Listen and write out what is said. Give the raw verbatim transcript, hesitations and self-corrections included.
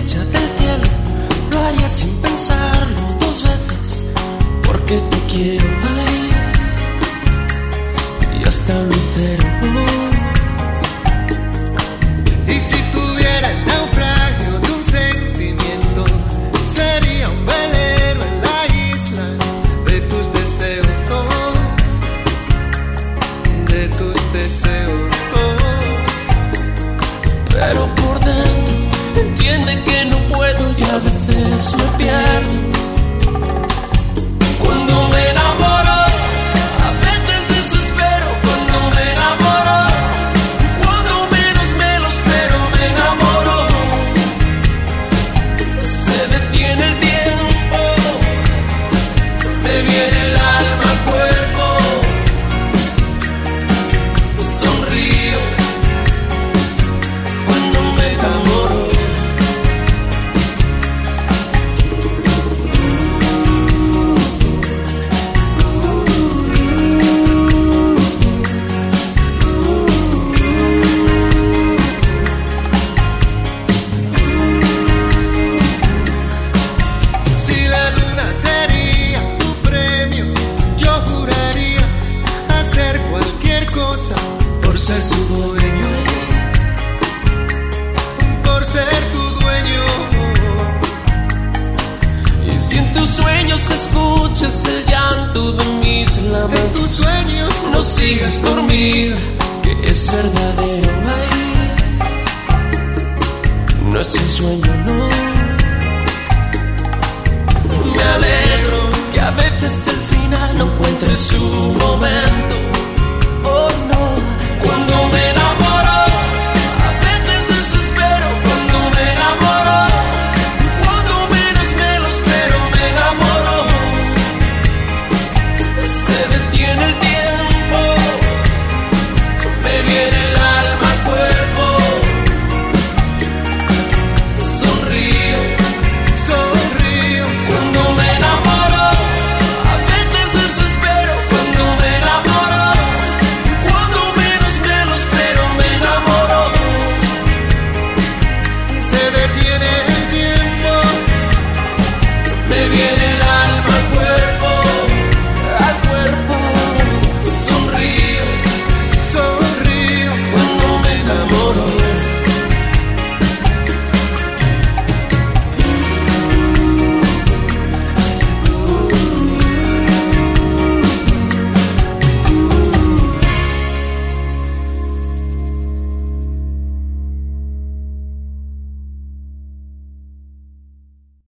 estrella del cielo, lo haría sin pensarlo dos veces, porque te quiero, ay, y hasta un lucero. Y si tuviera el naufragio de un sentimiento, sería un velero en la isla de tus deseos, oh, de tus deseos, oh. Pero por dentro entiende que no puedo y a veces me pierdo. Cuando me enamoro, a veces desespero. Cuando me enamoro, cuando menos me lo espero, me enamoro. Se detiene el tiempo, me viene el alma al cuerpo. Sonrío cuando me enamoro. Si la luna sería tu premio, yo juraría hacer cualquier cosa por ser su dueño, por ser tu dueño. Y si en tus sueños escuchas el llanto de mis En lamentos, tus sueños no sigas dormida, que es verdadero, ay, no es un sueño, no. Me alegro que a veces el final no encuentre su momento,